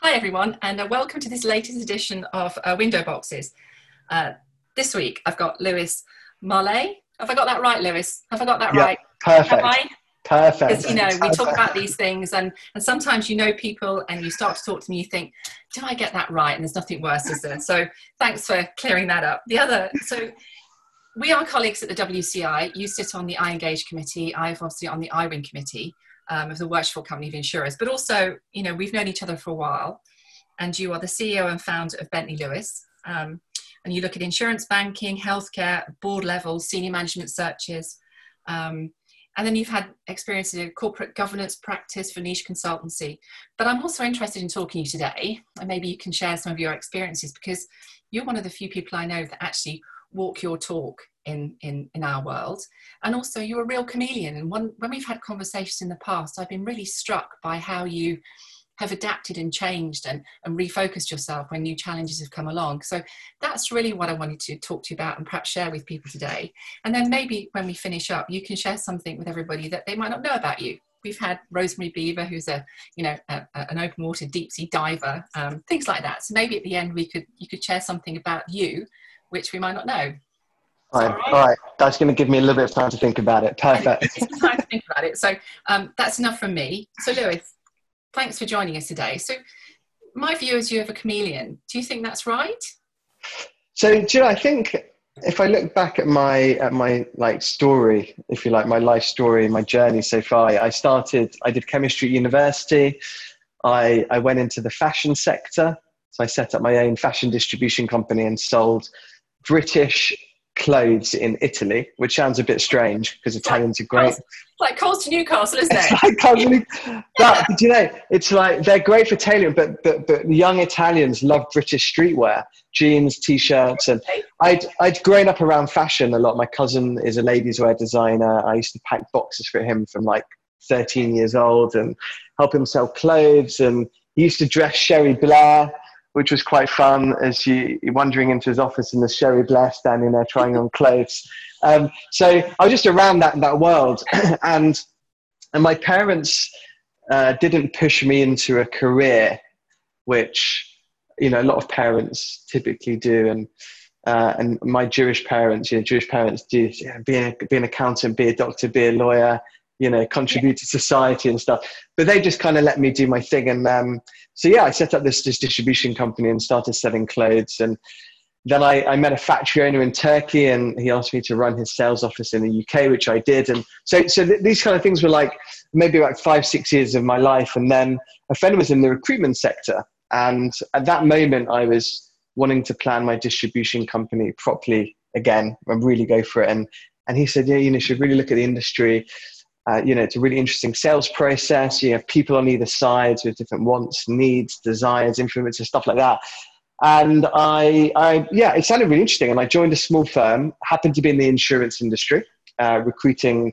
Hi everyone, and welcome to this latest edition of Window Boxes. This week I've got Lewis Marley. Have I got that right, Lewis? Have I got that right? Perfect. Have I? Perfect. Because, we talk about these things and sometimes you know people and you start to talk to them, you think, did I get that right? And there's nothing worse, is there? So thanks for clearing that up. So we are colleagues at the WCI. You sit on the iEngage committee. I've obviously on the iWin committee of the Worshipful Company of Insurers. But also, we've known each other for a while. And you are the CEO and founder of Bentley Lewis. And you look at insurance banking, healthcare, board level, senior management searches. And then you've had experience in corporate governance practice for niche consultancy. But I'm also interested in talking to you today, and maybe you can share some of your experiences, because you're one of the few people I know that actually walk your talk in our world. And also you're a real chameleon. And when we've had conversations in the past, I've been really struck by how you have adapted and changed and refocused yourself when new challenges have come along. So that's really what I wanted to talk to you about and perhaps share with people today. And then maybe when we finish up, you can share something with everybody that they might not know about you. We've had Rosemary Beaver, who's an open water deep sea diver, things like that. So maybe at the end you could share something about you, which we might not know. All right. That's going to give me a little bit of time to think about it. Perfect. Some time to think about it. So that's enough from me. So Lewis, thanks for joining us today. So my view is you have a chameleon. Do you think that's right? So, I think if I look back at my story, if you like, my life story, my journey so far, I did chemistry at university. I went into the fashion sector. So I set up my own fashion distribution company and sold British clothes in Italy, which sounds a bit strange because Italians are great. It's like Coles to Newcastle, isn't it? It's like Coles to Newcastle. But it's like they're great for tailoring, but young Italians love British streetwear, jeans, t-shirts, and I'd grown up around fashion a lot. My cousin is a ladies' wear designer. I used to pack boxes for him from like 13 years old and help him sell clothes. And he used to dress Sherry Blair, which was quite fun, as you're wandering into his office and there's Sherry Blair standing there trying on clothes. So I was just around that world. and my parents didn't push me into a career, which, a lot of parents typically do. And my Jewish parents do, be an accountant, be a doctor, be a lawyer, contribute to society and stuff. But they just kind of let me do my thing. And I set up this distribution company and started selling clothes. And then I met a factory owner in Turkey, and he asked me to run his sales office in the UK, which I did. And so these kind of things were like maybe like 5-6 years of my life. And then a friend was in the recruitment sector. And at that moment, I was wanting to plan my distribution company properly again and really go for it. And he said, you should really look at the industry. It's a really interesting sales process. You have people on either side with different wants, needs, desires, influences, stuff like that. And it sounded really interesting. And I joined a small firm, happened to be in the insurance industry, recruiting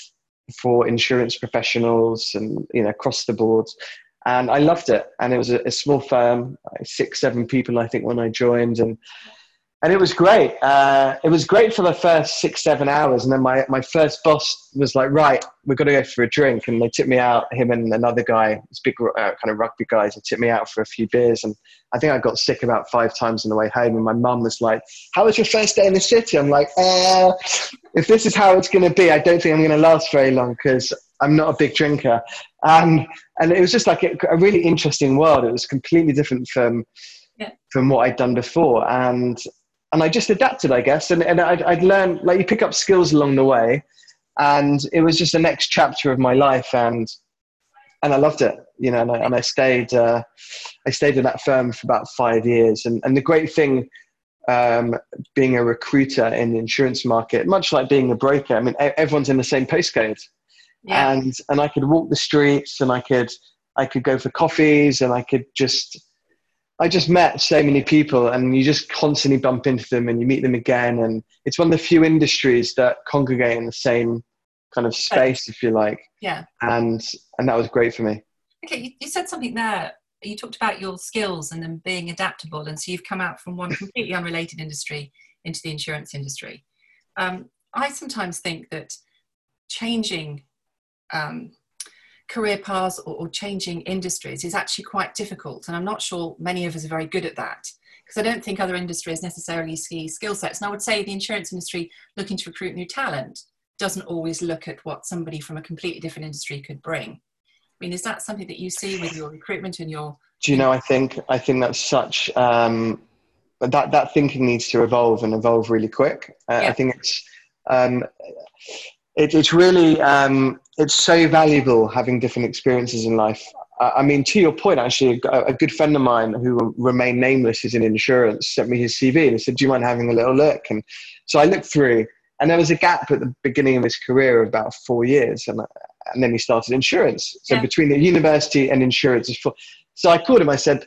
for insurance professionals and, across the board. And I loved it. And it was a small firm, 6-7 people, I think, when I joined. And it was great. It was great for the first 6-7 hours. And then my first boss was like, right, we've got to go for a drink. And they took me out, him and another guy, this big kind of rugby guys, they took me out for a few beers. And I think I got sick about 5 times on the way home. And my mum was like, how was your first day in the city? I'm like, if this is how it's going to be, I don't think I'm going to last very long because I'm not a big drinker. And it was just like a really interesting world. It was completely different from what I'd done before. And I just adapted, I guess. And I'd learned, like, you pick up skills along the way. And it was just the next chapter of my life. And I loved it, and I stayed in that firm for about 5 years. And the great thing, being a recruiter in the insurance market, much like being a broker, I mean, everyone's in the same postcode. Yeah. And I could walk the streets, and I could go for coffees, and I just met so many people, and you just constantly bump into them and you meet them again. And it's one of the few industries that congregate in the same kind of space, if you like. Yeah. And that was great for me. Okay. You said something there. You talked about your skills and them being adaptable. And so you've come out from one completely unrelated industry into the insurance industry. I sometimes think that changing career paths or changing industries is actually quite difficult. And I'm not sure many of us are very good at that, because I don't think other industries necessarily see skill sets. And I would say the insurance industry, looking to recruit new talent, doesn't always look at what somebody from a completely different industry could bring. I mean, is that something that you see with your recruitment and your... Do you know, I think that's such, that thinking needs to evolve and evolve really quick. I think it's really, it's so valuable having different experiences in life. I mean, to your point, actually, a good friend of mine who will remain nameless is in insurance, sent me his CV and he said, do you mind having a little look? And so I looked through, and there was a gap at the beginning of his career of about 4 years. And then he started insurance. So between the university and insurance is 4. So I called him. I said,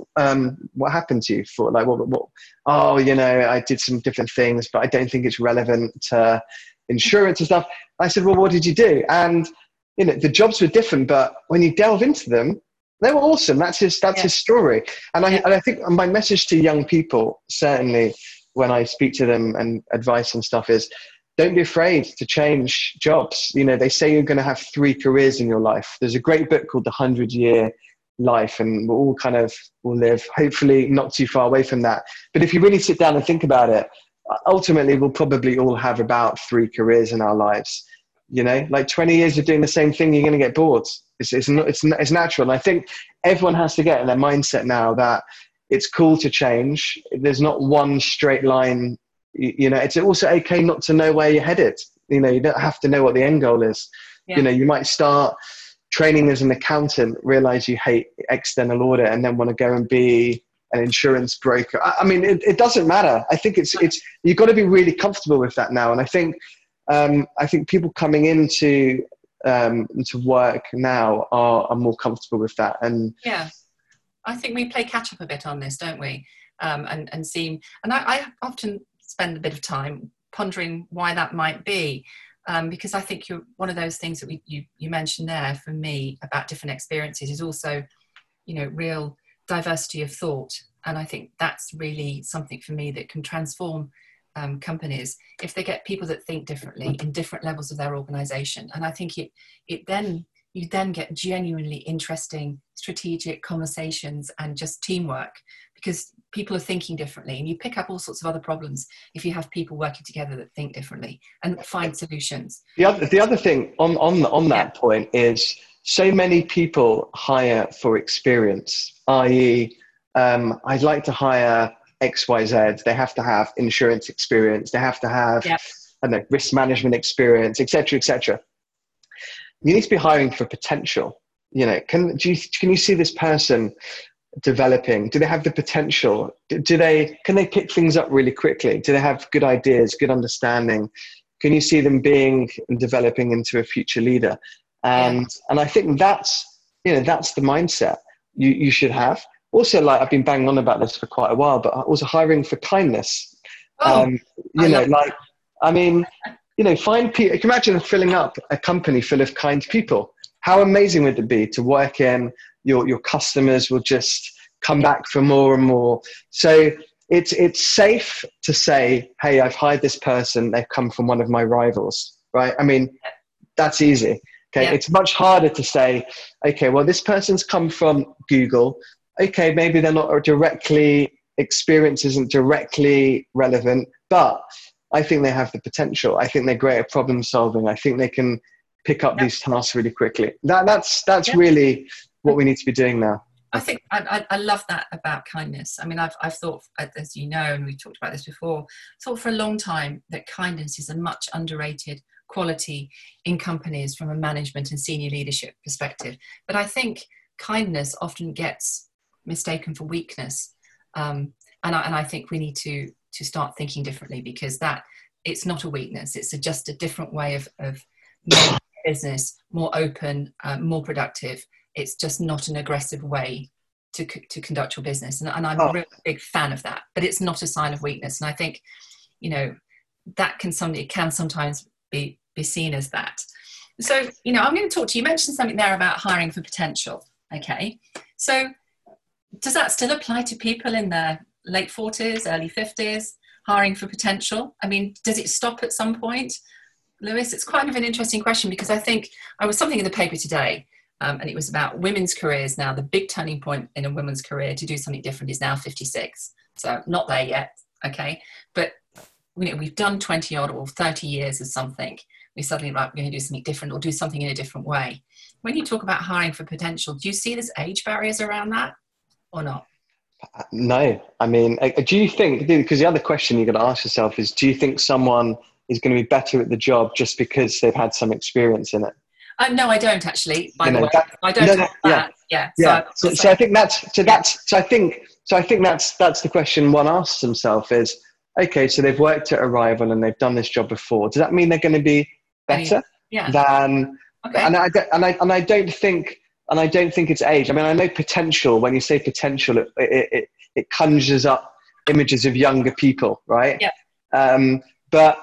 what happened to you? For like, what? Oh, you know, I did some different things, but I don't think it's relevant to insurance and stuff. I said, well, what did you do? And you know, the jobs were different, but when you delve into them, they were awesome. That's his story. And I think my message to young people, certainly when I speak to them and advice and stuff, is don't be afraid to change jobs. You know, they say you're going to have 3 careers in your life. There's a great book called The 100-Year Life, and we'll live hopefully not too far away from that. But if you really sit down and think about it, ultimately we'll probably all have about 3 careers in our lives. You know, like 20 years of doing the same thing, you're going to get bored. It's natural. And I think everyone has to get in their mindset now that it's cool to change. There's not one straight line. You know, it's also okay not to know where you're headed. You know, you don't have to know what the end goal is. You know, you might start training as an accountant, realize you hate external audit, and then want to go and be an insurance broker. I mean, it doesn't matter. I think it's you've got to be really comfortable with that now. And I think people coming into work now are more comfortable with that. And I think we play catch up a bit on this, don't we? And I often spend a bit of time pondering why that might be. Because I think you're one of those things that you mentioned there for me about different experiences is also, you know, real diversity of thought. And I think that's really something for me that can transform companies if they get people that think differently in different levels of their organization. And I think you then get genuinely interesting strategic conversations and just teamwork, because people are thinking differently, and you pick up all sorts of other problems if you have people working together that think differently and find solutions. The other thing on that point is so many people hire for experience, i.e. I'd like to hire XYZ. They have to have insurance experience. They have to have I don't know, risk management experience, etc., etc. You need to be hiring for potential. You know, can you see this person developing? Do they have the potential? Can they pick things up really quickly? Do they have good ideas, good understanding? Can you see them being and developing into a future leader? And I think that's the mindset you should have. Also, like I've been banging on about this for quite a while, but also hiring for kindness. Find people. You can imagine filling up a company full of kind people. How amazing would it be to work in? Your customers will just come back for more and more. So it's safe to say, hey, I've hired this person. They've come from one of my rivals, right? I mean, that's easy. Okay, it's much harder to say, okay, well, this person's come from Google. Okay, maybe they're not experience isn't directly relevant, but I think they have the potential. I think they're great at problem solving. I think they can pick up these tasks really quickly. That's really what we need to be doing now. I think I love that about kindness. I mean, I've thought, as you know, and we talked about this before, thought for a long time that kindness is a much underrated quality in companies from a management and senior leadership perspective. But I think kindness often gets mistaken for weakness. And I think we need to start thinking differently, because that it's not a weakness. It's just a different way of making business more open, more productive. It's just not an aggressive way to conduct your business. And I'm a really big fan of that, but it's not a sign of weakness. And I think, you know, that it can sometimes be seen as that. So, you know, I'm going to talk to you. You mentioned something there about hiring for potential. Okay. So does that still apply to people in their late 40s, early 50s, hiring for potential? I mean, does it stop at some point? Lewis, it's kind of an interesting question, because I think I was something in the paper today and it was about women's careers. Now, the big turning point in a woman's career to do something different is now 56. So not there yet, okay? But we've done 20 odd or 30 years of something. We suddenly, right, we're going to do something different or do something in a different way. When you talk about hiring for potential, do you see there's age barriers around that or not? No. I mean, do you think, because the other question you've got to ask yourself is, do you think someone is going to be better at the job just because they've had some experience in it? No, I don't actually. By the way, I don't have that. Yeah. So I think that's the question one asks themselves is, okay, so they've worked at Arrival and they've done this job before. Does that mean they're going to be better than? Okay. And I don't think it's age. I mean, I know potential. When you say potential, it conjures up images of younger people, right? Yeah. But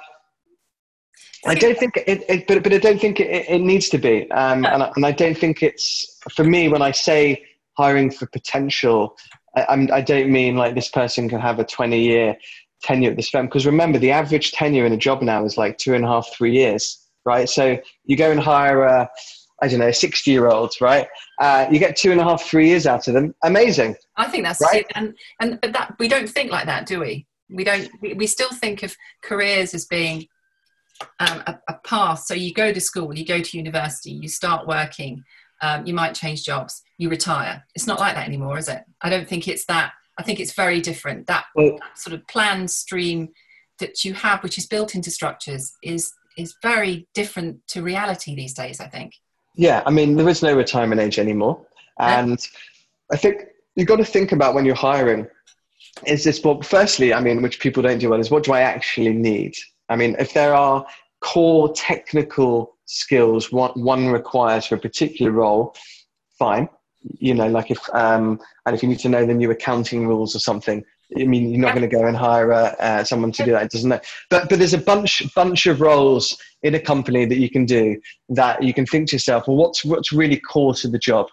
I don't think but I don't think it needs to be. And I don't think it's, for me, when I say hiring for potential, I don't mean like this person can have a 20-year tenure at this firm. Because remember, the average tenure in a job now is like 2.5, 3 years, right? So you go and hire a 60-year-old, right? You get 2.5, 3 years out of them. Amazing. I think that's right. But that, we don't think like that, do we? We still think of careers as being a path. So you go to school, you go to university, you start working, you might change jobs, you retire. It's not like that anymore, is it? I don't think it's that. I think it's very different. That sort of planned stream that you have, which is built into structures, is very different to reality these days, I think. Yeah, I mean, there is no retirement age anymore. And I think you've got to think about when you're hiring, is this, well, firstly, I mean, which people don't do well, is what do I actually need? I mean, if there are core technical skills one requires for a particular role, fine. You know, like and if you need to know the new accounting rules or something, I mean, you're not going to go and hire someone to do that. It doesn't know. But there's a bunch of roles in a company that you can do that you can think to yourself, well, what's really core to the job?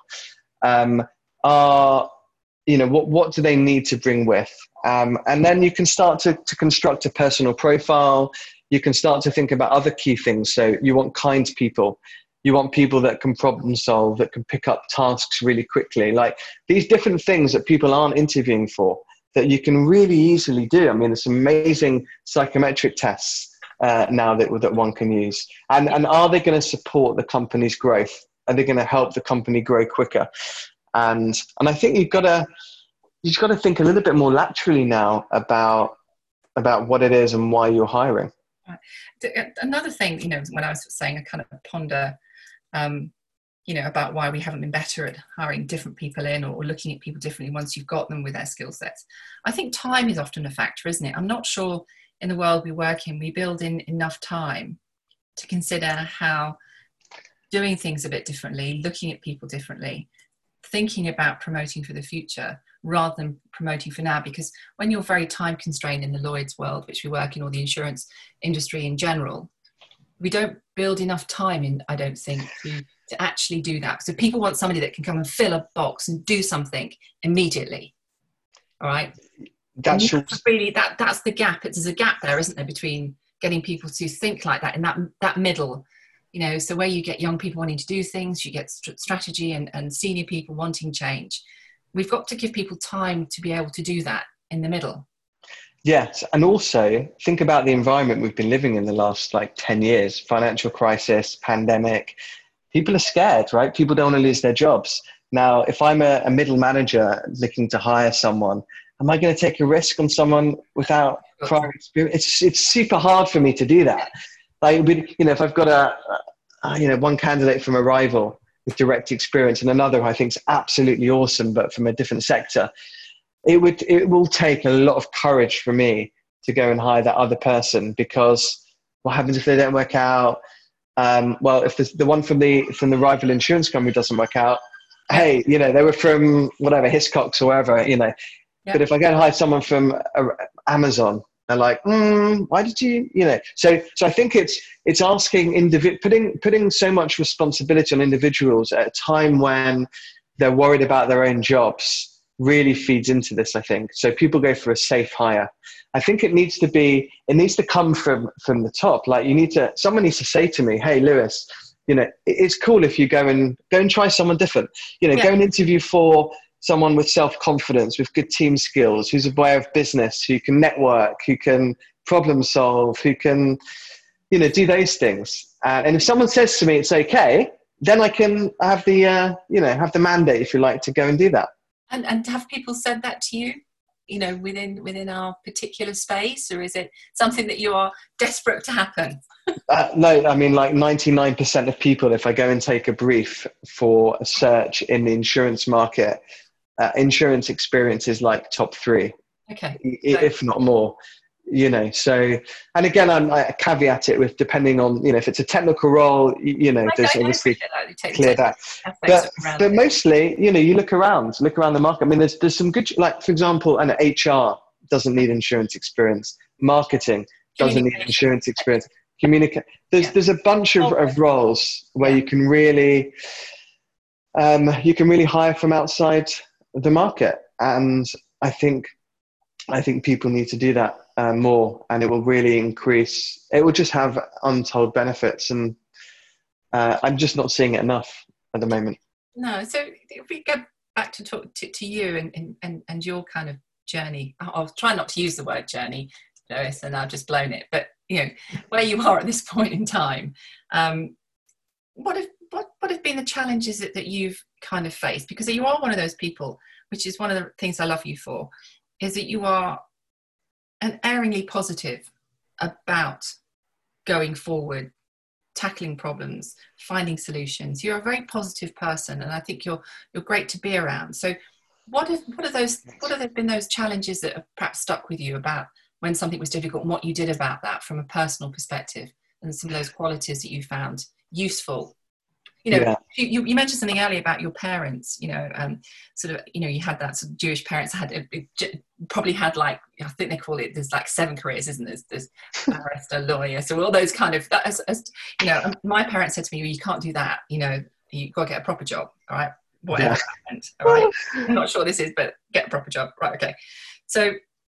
What do they need to bring with? And then you can start to construct a personal profile. You can start to think about other key things. So you want kind people. You want people that can problem solve, that can pick up tasks really quickly. Like these different things that people aren't interviewing for, that you can really easily do. I mean, there's some amazing psychometric tests now that one can use. And are they going to support the company's growth? Are they going to help the company grow quicker? And I think you've got to think a little bit more laterally now about what it is and why you're hiring. Another thing, when I was saying, I kind of ponder, about why we haven't been better at hiring different people in or looking at people differently once you've got them with their skill sets. I think time is often a factor, isn't it? I'm not sure in the world we work in, we build in enough time to consider how doing things a bit differently, looking at people differently, thinking about promoting for the future rather than promoting for now. Because when you're very time constrained in the Lloyd's world, which we work in, or the insurance industry in general, we don't build enough time in, I don't think, to actually do that. So people want somebody that can come and fill a box and do something immediately. All right. That's really that's the gap. There's a gap there, isn't there, between getting people to think like that in that middle. So where you get young people wanting to do things, you get strategy and senior people wanting change. We've got to give people time to be able to do that in the middle. Yes. And also think about the environment we've been living in the last 10 years, financial crisis, pandemic. People are scared, right? People don't want to lose their jobs. Now, if I'm a middle manager looking to hire someone, am I going to take a risk on someone without prior experience? It's super hard for me to do that. If I've got one candidate from Arrival with direct experience and another who I think is absolutely awesome, but from a different sector, it will take a lot of courage for me to go and hire that other person, because what happens if they don't work out? If the one from the rival insurance company doesn't work out, hey, they were from whatever, Hiscox or wherever, Yeah. But if I go and hire someone from Amazon, they're like, why did you, So I think it's asking putting so much responsibility on individuals at a time when they're worried about their own jobs really feeds into this, I think. So people go for a safe hire. I think it needs to come from the top. Someone needs to say to me, hey, Lewis, it's cool if you go and try someone different. Go and interview for someone with self-confidence, with good team skills, who's aware of business, who can network, who can problem solve, who can, do those things. And if someone says to me it's okay, then I can have the, have the mandate, if you like, to go and do that. And have people said that to you, within our particular space, or is it something that you are desperate to happen? No, I mean, like 99% of people, if I go and take a brief for a search in the insurance market, insurance experience is like top 3, okay, if not more. So, and again, I caveat it with depending on, if it's a technical role, there's obviously clear that. But mostly, you look around the market. I mean, there's some good, like, for example, and HR doesn't need insurance experience. Marketing doesn't need insurance experience. There's a bunch of roles where you can really hire from outside the market. And I think people need to do that more, and it will really increase. It will just have untold benefits, and I'm just not seeing it enough at the moment. No. So if we go back to talk to you and your kind of journey, I'll try not to use the word journey, Lois, and I've just blown it. But where you are at this point in time, what have been the challenges that you've kind of faced? Because you are one of those people, which is one of the things I love you for, is that you are unerringly positive about going forward, tackling problems, finding solutions. You're a very positive person, and I think you're great to be around. So what have been those challenges that have perhaps stuck with you about when something was difficult, and what you did about that from a personal perspective, and some of those qualities that you found useful? You mentioned something earlier about your parents, you had that sort of Jewish parents probably had, like, I think they call it, there's like 7 careers, isn't there? There's barrister, lawyer. So all those kind of, my parents said to me, well, you can't do that. You've got to get a proper job, all right? Whatever that meant, all right? I'm not sure this is, but get a proper job. Right, okay. So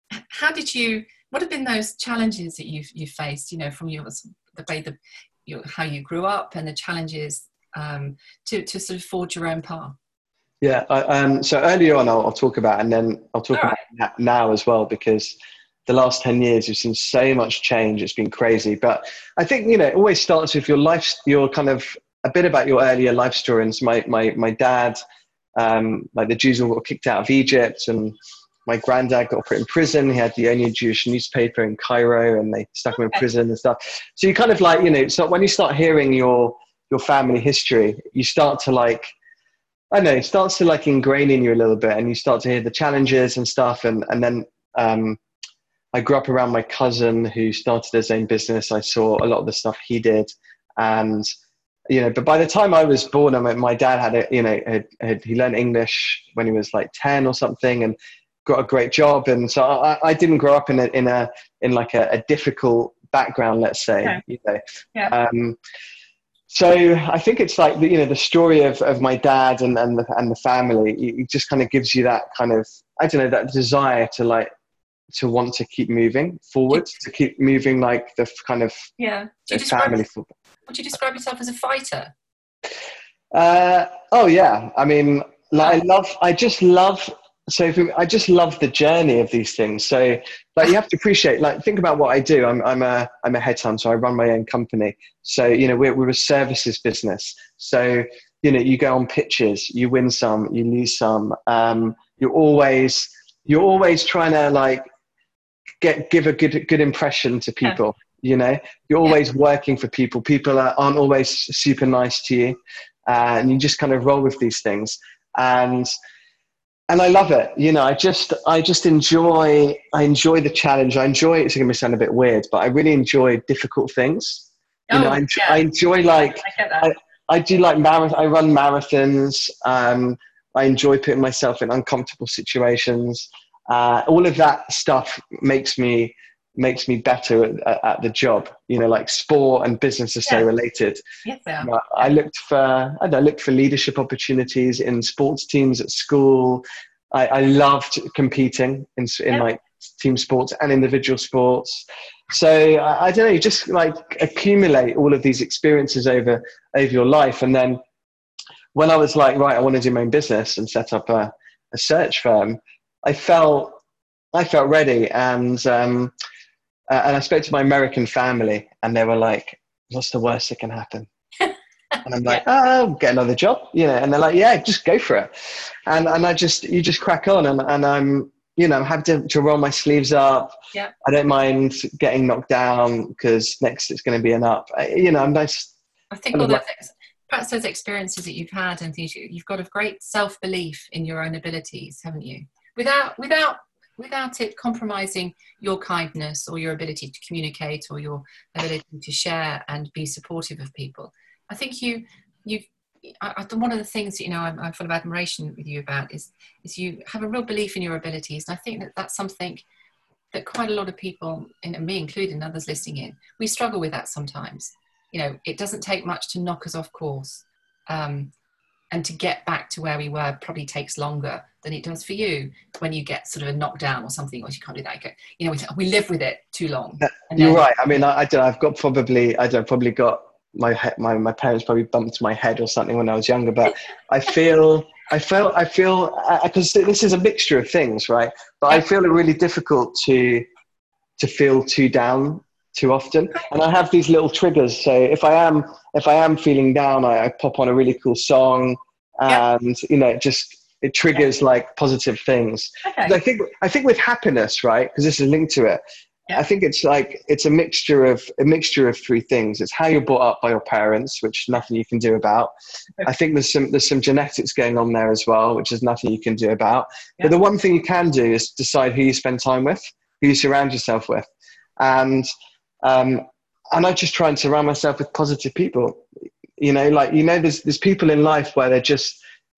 what have been those challenges that you've faced, from the way how you grew up, and the challenges to sort of forge your own path? Yeah. So earlier on, I'll talk about, and then I'll talk about now as well, because the last 10 years, you've seen so much change. It's been crazy. But I think, it always starts with your kind of a bit about your earlier life story. And so my dad, like the Jews all got kicked out of Egypt, and my granddad got put in prison. He had the only Jewish newspaper in Cairo, and they stuck him in prison and stuff. So you kind of like, so when you start hearing your family history, you start to like, it starts to like ingrain in you a little bit, and you start to hear the challenges and stuff. And then I grew up around my cousin who started his own business. I saw a lot of the stuff he did, and but by the time I was born, my dad had he learned English when he was like 10 or something, and got a great job. And so I didn't grow up in a difficult background, let's say. So I think it's like the story of my dad and the family. It just kind of gives you that kind of, I don't know, that desire to want to keep moving forward, to keep moving, like the kind of family. Would you describe yourself as a fighter? Oh yeah. I mean, like, I just love the journey of these things. So like, you have to appreciate, like, think about what I do. I'm a headhunter. I run my own company. So, we're a services business. So, you go on pitches, you win some, you lose some. You're always trying to like give a good impression to people. You're always working for people. People aren't always super nice to you. And you just kind of roll with these things. And I love it. I just enjoy the challenge. It's going to sound a bit weird, but I really enjoy difficult things. I enjoy, like, I do like I run marathons. I enjoy putting myself in uncomfortable situations. All of that stuff makes me better at the job. Like sport and business are so related. Yes, they are. I looked for leadership opportunities in sports teams at school. I loved competing in like team sports and individual sports. So I don't know, you just like accumulate all of these experiences over your life. And then when I was like, right, I want to do my own business and set up a search firm, I felt ready. And I spoke to my American family, and they were like, what's the worst that can happen? And I'm like, oh, get another job, and they're like, yeah, just go for it. And you just crack on. And I'm, I'm happy to roll my sleeves up. Yeah. I don't mind getting knocked down, because next it's going to be an up. I'm nice. I think all perhaps those experiences that you've had, and things, you've got a great self-belief in your own abilities, haven't you? Without it compromising your kindness or your ability to communicate or your ability to share and be supportive of people. I think one of the things that, I'm full of admiration with you about is you have a real belief in your abilities. And I think that that's something that quite a lot of people, and me included and others listening in, we struggle with that sometimes. It doesn't take much to knock us off course. And to get back to where we were probably takes longer than it does for you when you get sort of a knockdown or something, or you can't do that. We live with it too long. You're right. I mean, I don't know, I've got probably got my parents probably bumped my head or something when I was younger, but I feel, because this is a mixture of things, right? But I feel it really difficult to feel too down too often. And I have these little triggers. So if I am feeling down, I pop on a really cool song, and it triggers like positive things. Okay. I think with happiness, right? Because this is linked to it. Yeah. I think it's a mixture of three things. It's how you're brought up by your parents, which nothing you can do about. Okay. I think there's some genetics going on there as well, which is nothing you can do about. Yeah. But the one thing you can do is decide who you spend time with, who you surround yourself with. And I just try and surround myself with positive people. There's people in life where they're just,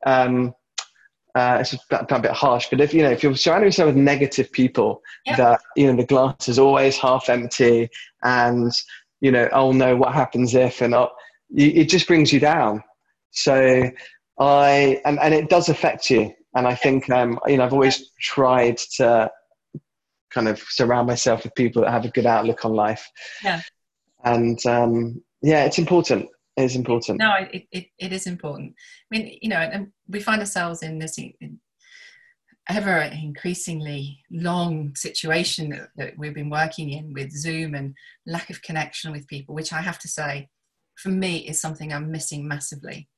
it's a bit harsh, but if you're surrounding yourself with negative people, that, the glass is always half empty, and, oh no, what happens if, and it just brings you down. So and it does affect you. And I think, I've always tried to kind of surround myself with people that have a good outlook on life. Yeah. And it's important. It is important. No, it is important. I mean, and we find ourselves in this ever increasingly long situation that we've been working in with Zoom and lack of connection with people, which I have to say, for me, is something I'm missing massively.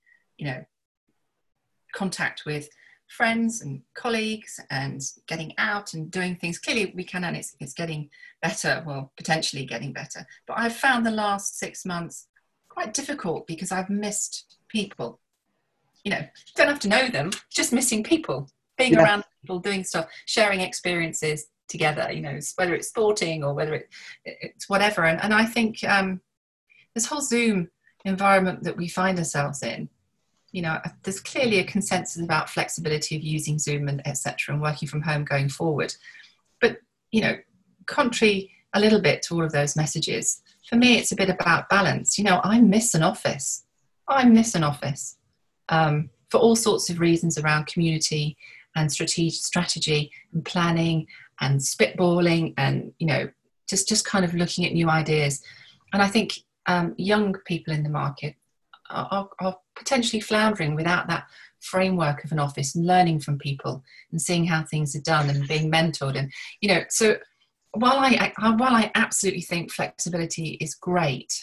Contact with friends and colleagues and getting out and doing things. Clearly we can, and it's getting better, well, potentially getting better. But I've found the last 6 months quite difficult because I've missed people. Don't have to know them, just missing people, being around people, doing stuff, sharing experiences together, whether it's sporting or whether it's whatever. And I think this whole Zoom environment that we find ourselves in, there's clearly a consensus about flexibility of using Zoom and etc. and working from home going forward. But, contrary a little bit to all of those messages, for me, it's a bit about balance. I miss an office. For all sorts of reasons around community and strategy and planning and spitballing and, just kind of looking at new ideas. And I think young people in the market are potentially floundering without that framework of an office and learning from people and seeing how things are done and being mentored. And, so while I absolutely think flexibility is great,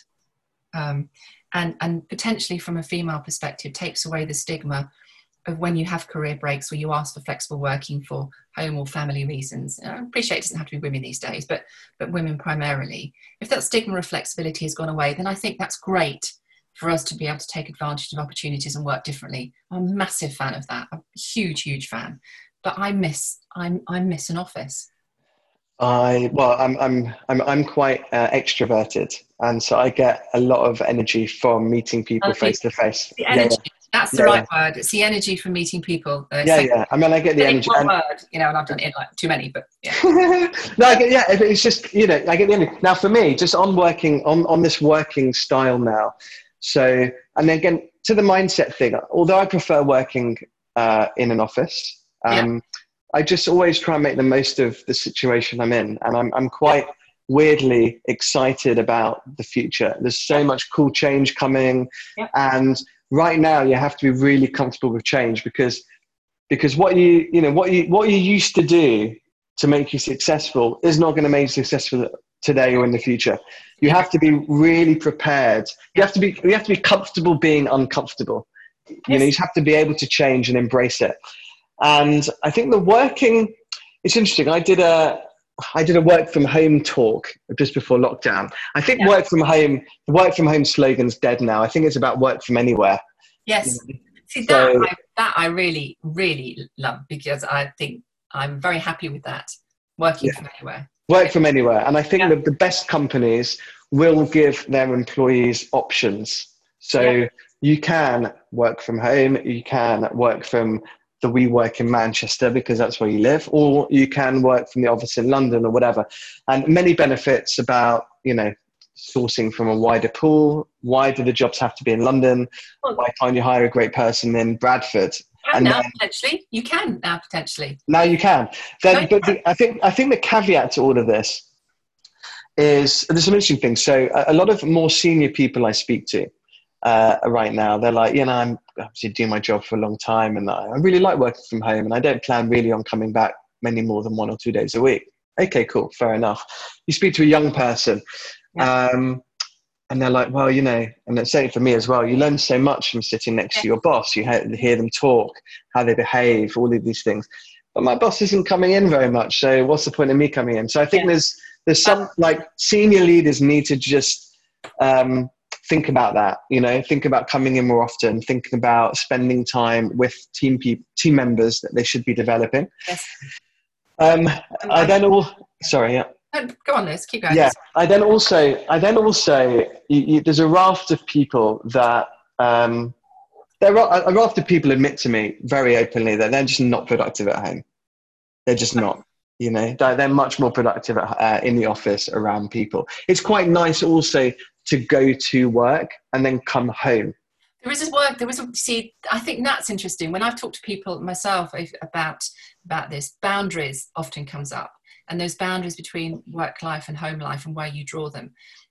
and potentially from a female perspective takes away the stigma of when you have career breaks or you ask for flexible working for home or family reasons. I appreciate it doesn't have to be women these days, but women primarily. If that stigma of flexibility has gone away, then I think that's great for us to be able to take advantage of opportunities and work differently. I'm a massive fan of that. I'm a huge fan. But I miss an office. I'm quite extroverted, and so I get a lot of energy from meeting people face to face. The energy. That's the right word. It's the energy from meeting people. I mean, I get the energy. One word, and I've done it like too many, but yeah. No, it's just, I get the energy. Now for me, just on working on this working style now. So, and then again, to the mindset thing, although I prefer working in an office, I just always try and make the most of the situation I'm in. And I'm quite weirdly excited about the future. There's so much cool change coming. Yep. And right now you have to be really comfortable with change, because what you used to do to make you successful is not going to make you successful today or in the future. You have to be really prepared. You have to be comfortable being uncomfortable. You know, you have to be able to change and embrace it. And I think it's interesting. I did a work from home talk just before lockdown. I think the work from home slogan's dead now. I think it's about work from anywhere. Yes. See, So, that I really, really love, because I think I'm very happy with that, working from anywhere. Work from anywhere. And I think that the best companies will give their employees options. So you can work from home, you can work from the WeWork in Manchester because that's where you live, or you can work from the office in London or whatever. And many benefits about, sourcing from a wider pool. Why do the jobs have to be in London? Why can't you hire a great person in Bradford? Potentially. You can now potentially. Now you can. I think the caveat to all of this is there's some interesting things. So a lot of more senior people I speak to right now, they're like, I'm obviously doing my job for a long time, and I really like working from home, and I don't plan really on coming back many more than 1 or 2 days a week. Okay, cool, fair enough. You speak to a young person, and they're like, well, and it's same for me as well. You learn so much from sitting next to your boss. You hear them talk, how they behave, all of these things. But my boss isn't coming in very much, so what's the point of me coming in? So I think there's some, like, senior leaders need to just think about that. Think about coming in more often. Thinking about spending time with team members that they should be developing. Yes. Sorry. Yeah. Go on, Liz. Keep going. Yeah. I then also, there's a raft of people that a raft of people admit to me very openly that they're just not productive at home. They're just not. They're much more productive in the office around people. It's quite nice also to go to work and then come home. See, I think that's interesting. When I've talked to people myself about this, boundaries often comes up, and those boundaries between work life and home life and where you draw them.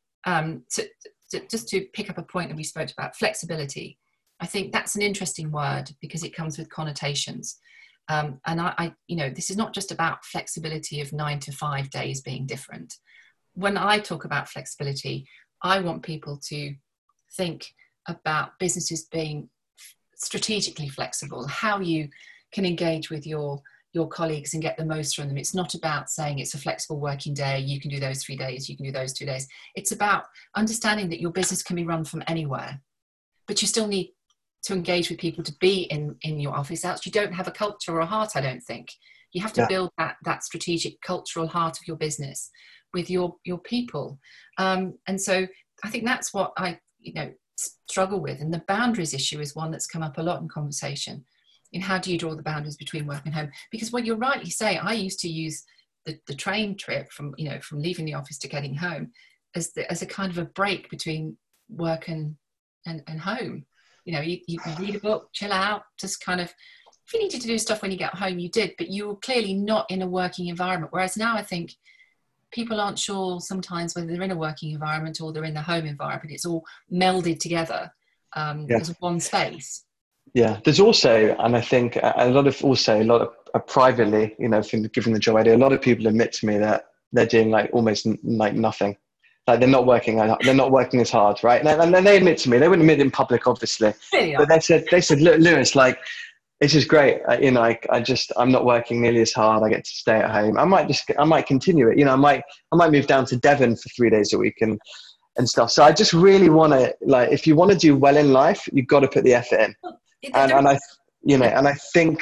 Just to pick up a point that we spoke about, flexibility. I think that's an interesting word because it comes with connotations. And this is not just about flexibility of 9 to 5 days being different. When I talk about flexibility, I want people to think about businesses being strategically flexible, how you can engage with your colleagues and get the most from them. It's not about saying it's a flexible working day, you can do those 3 days, you can do those 2 days. It's about understanding that your business can be run from anywhere, but you still need to engage with people to be in your office. Else you don't have a culture or a heart, I don't think. You have to build that strategic cultural heart of your business with your people. And so I think that's what I struggle with. And the boundaries issue is one that's come up a lot in conversation. In how do you draw the boundaries between work and home? Because what you're rightly saying, I used to use the train trip from leaving the office to getting home as a kind of a break between work and home. You read a book, chill out, just kind of, if you needed to do stuff when you get home, you did, but you were clearly not in a working environment. Whereas now I think people aren't sure sometimes whether they're in a working environment or they're in the home environment. It's all melded together as one space. Yeah, there's also, and I think a lot of privately, given the job I do, a lot of people admit to me that they're doing almost nothing. Like they're not working as hard, right? And then they admit to me, they wouldn't admit in public, obviously, but they said, look, Lewis, this is great. I'm not working nearly as hard. I get to stay at home. I might continue it. I might move down to Devon for 3 days a week and stuff. So I just really want to, if you want to do well in life, you've got to put the effort in. And I think,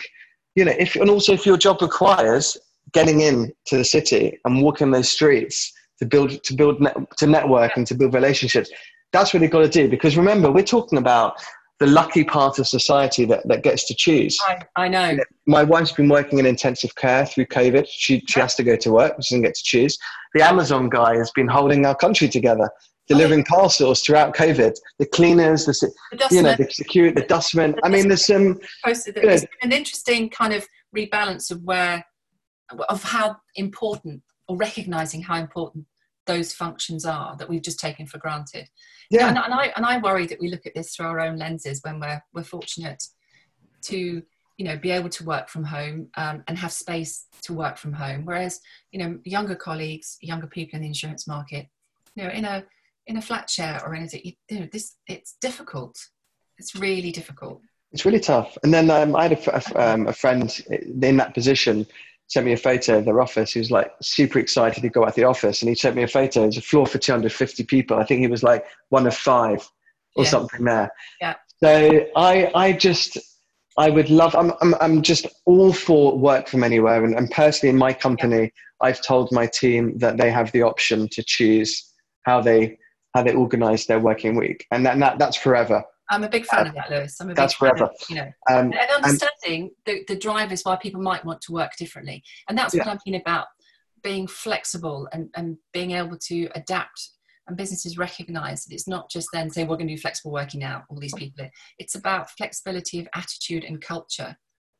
if your job requires getting in to the city and walking those streets to network and to build relationships, that's what you've got to do. Because remember, we're talking about the lucky part of society that gets to choose. I know. My wife's been working in intensive care through COVID. She has to go to work. She doesn't get to choose. The Amazon guy has been holding our country together, delivering parcels throughout COVID. The cleaners, the security, the dustmen. I mean, there's some. There's an interesting kind of rebalance of how important, or recognizing how important those functions are that we've just taken for granted. Yeah. And I worry that we look at this through our own lenses when we're fortunate to, you know, be able to work from home, and have space to work from home. Whereas, you know, younger colleagues, younger people in the insurance market, you know, in a flat share or anything, you know, it's difficult. It's really difficult. It's really tough. And then I had a friend in that position sent me a photo of their office. He was like super excited to go out the office, and he sent me a photo. It was a floor for 250 people. I think he was like one of 5 or something there. Yeah. So I would love, I'm just all for work from anywhere. And personally in my company, I've told my team that they have the option to choose how they organize their working week. And that's forever. I'm a big fan of that, Lewis. I'm a big that's fan forever. Of, you know, and understanding the drivers why people might want to work differently. And that's what I mean about being flexible and being able to adapt. And businesses recognize that it's not just then say, we're going to do flexible working now, all these people. It's about flexibility of attitude and culture,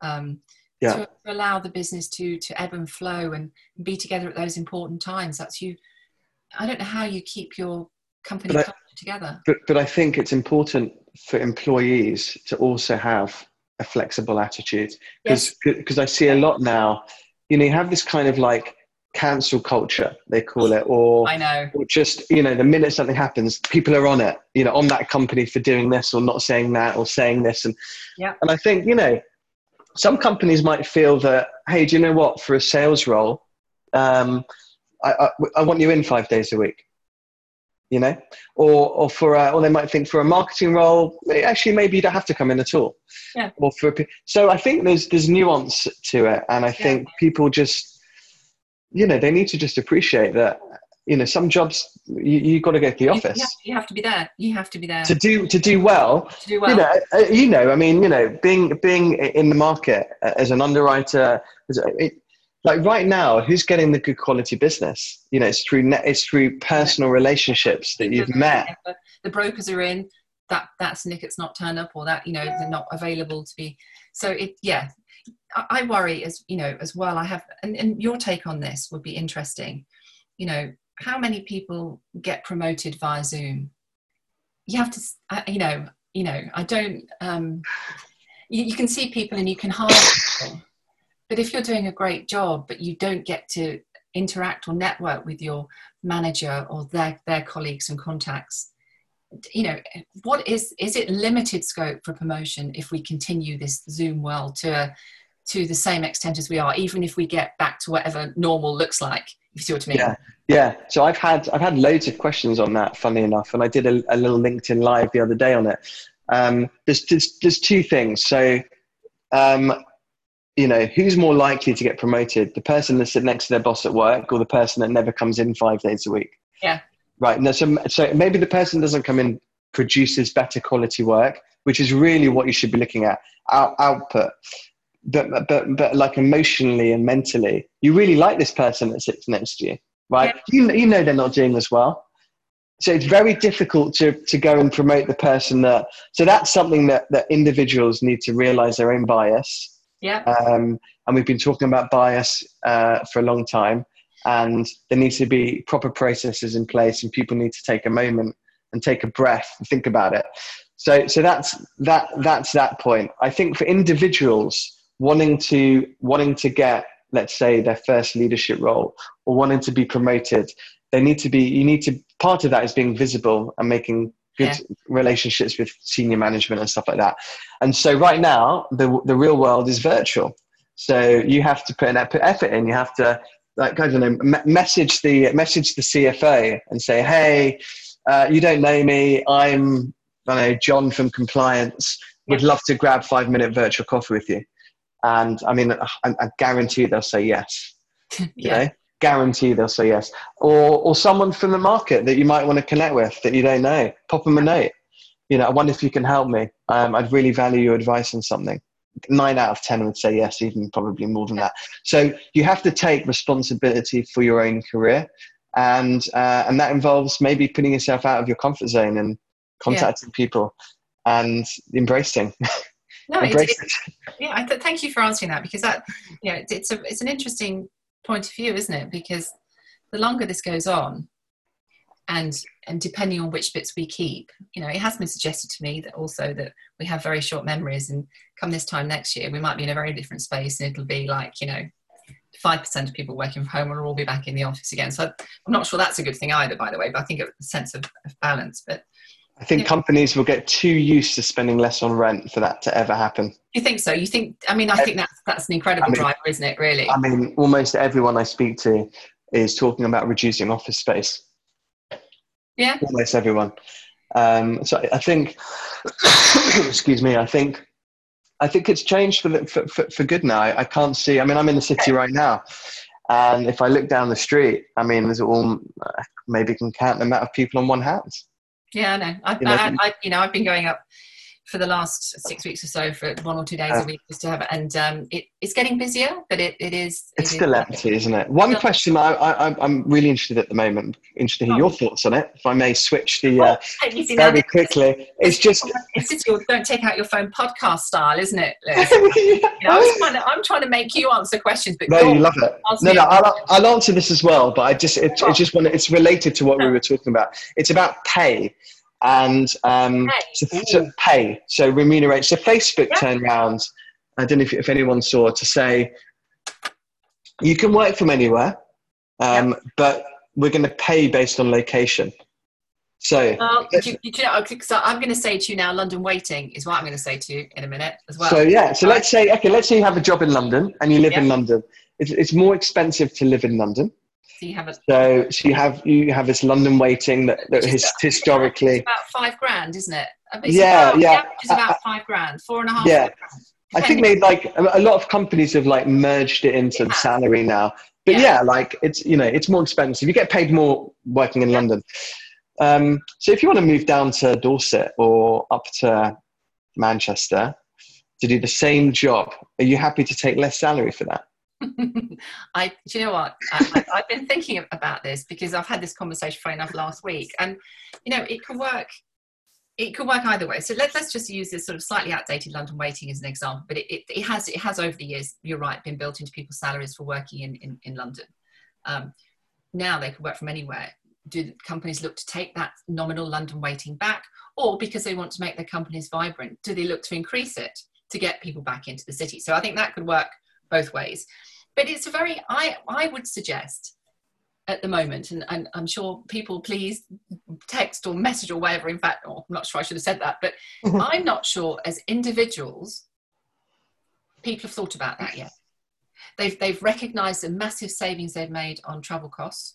to allow the business to ebb and flow and be together at those important times. That's you. I don't know how you keep your company culture together. But I think it's important for employees to also have a flexible attitude, because I see a lot now, you know, you have this kind of like cancel culture, they call it, or I know, or just, you know, the minute something happens, people are on it, you know, on that company for doing this or not saying that or saying this. And I think, you know, some companies might feel that, hey, do you know what, for a sales role, I want you in 5 days a week. You know, or they might think for a marketing role, actually maybe you don't have to come in at all. Yeah. So I think there's nuance to it, and I think people just, you know, they need to just appreciate that, you know, some jobs you got to go to the office. You have to be there. You have to be there to do well. To do well. You know, I mean, you know, being in the market as an underwriter, like right now, who's getting the good quality business? You know, it's through personal relationships that you've met. The brokers are in, that syndicate's not turned up, or that, you know, they're not available to be. So I worry, as you know, as well. I have, and your take on this would be interesting. You know, how many people get promoted via Zoom? You have to, you know, I don't. You can see people and you can hire people. But if you're doing a great job, but you don't get to interact or network with your manager or their colleagues and contacts, you know, is it limited scope for promotion if we continue this Zoom world to the same extent as we are, even if we get back to whatever normal looks like? If you see what I mean? Yeah. So I've had loads of questions on that, funny enough, and I did a little LinkedIn Live the other day on it. There's 2 things. So, you know, who's more likely to get promoted? The person that's sitting next to their boss at work, or the person that never comes in 5 days a week? Yeah. Right. No, so maybe the person that doesn't come in produces better quality work, which is really what you should be looking at, output. But like emotionally and mentally, you really like this person that sits next to you, right? Yeah. You know they're not doing as well. So it's very difficult to go and promote the person so that's something that individuals need to realize their own bias. Yeah. And we've been talking about bias for a long time, and there needs to be proper processes in place, and people need to take a moment and take a breath and think about it. So that's that point. I think for individuals wanting to get, let's say, their first leadership role or wanting to be promoted, part of that is being visible and making good relationships with senior management and stuff like that. And so right now, the real world is virtual. So you have to put effort in. You have to, like, I don't know, message the CFO and say, hey, you don't know me. I'm, I don't know, John from compliance. Would love to grab 5-minute virtual coffee with you. And I mean, I guarantee they'll say yes. You know? Guarantee they'll say yes. Or someone from the market that you might want to connect with that you don't know. Pop them a note. You know, I wonder if you can help me. I'd really value your advice on something. 9 out of 10 would say yes, even probably more than that. So you have to take responsibility for your own career, and that involves maybe putting yourself out of your comfort zone and contacting people and embracing. No, thank you for answering that, because that, you know, it's an interesting point of view, isn't it? Because the longer this goes on, and depending on which bits we keep, it has been suggested to me that also that we have very short memories, and come this time next year we might be in a very different space, and it'll be like 5% of people working from home will all be back in the office again. So I'm not sure that's a good thing either, by the way, but I think a sense of balance. But I think companies will get too used to spending less on rent for that to ever happen. You think so? I think that's an incredible driver, isn't it, really? I mean, almost everyone I speak to is talking about reducing office space. Yeah. Almost everyone. So I think, excuse me, I think it's changed for good now. I can't see, I'm in the city right now. And if I look down the street, there's maybe can count the amount of people on one hand. Yeah, I know. I've been going up for the last 6 weeks or so for 1 or 2 days a week just to have it, and it's getting busier, but it is. It's still empty, isn't it? One question I'm really interested at the moment. Interested to hear your thoughts on it. If I may switch the very quickly, it's just your don't take out your phone podcast style, isn't it, Liz? I'm trying to make you answer questions, but no, you love it. No, I'll answer this as well, but it's related to what we were talking about. It's about pay. And pay, so remunerate. So Facebook turned around, I don't know if anyone saw, to say you can work from anywhere, but we're going to pay based on location. So, so I'm going to say to you now, London waiting is what I'm going to say to you in a minute as well. So let's say you have a job in London and you live in London. It's more expensive to live in London. So you have this London waiting that historically it's about $5,000, isn't it? It's about $5,000, $4,500. Yeah, I think they a lot of companies have merged it into the salary now. But it's more expensive. You get paid more working in London. So if you want to move down to Dorset or up to Manchester to do the same job, are you happy to take less salary for that? Do you know what? I've been thinking about this because I've had this conversation funny enough last week, and it could work. It could work either way. So let's just use this sort of slightly outdated London waiting as an example, but it has over the years, you're right, been built into people's salaries for working in London. Now they can work from anywhere. Do companies look to take that nominal London waiting back, or because they want to make their companies vibrant, do they look to increase it to get people back into the city? So I think that could work both ways. But it's I would suggest at the moment, and I'm sure people please text or message or whatever, in fact, I'm not sure I should have said that, but I'm not sure as individuals, people have thought about that yet. They've recognised the massive savings they've made on travel costs.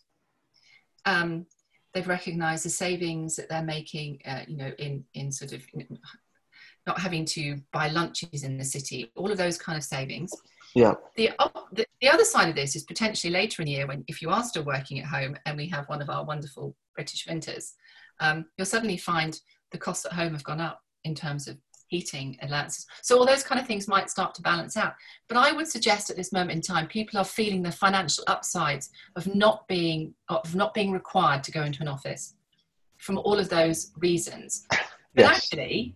They've recognised the savings that they're making, in sort of not having to buy lunches in the city, all of those kind of savings. Yeah. The other side of this is potentially later in the year, when if you are still working at home and we have one of our wonderful British winters, you'll suddenly find the costs at home have gone up in terms of heating allowances. So all those kind of things might start to balance out. But I would suggest at this moment in time, people are feeling the financial upsides of not being required to go into an office from all of those reasons. But actually,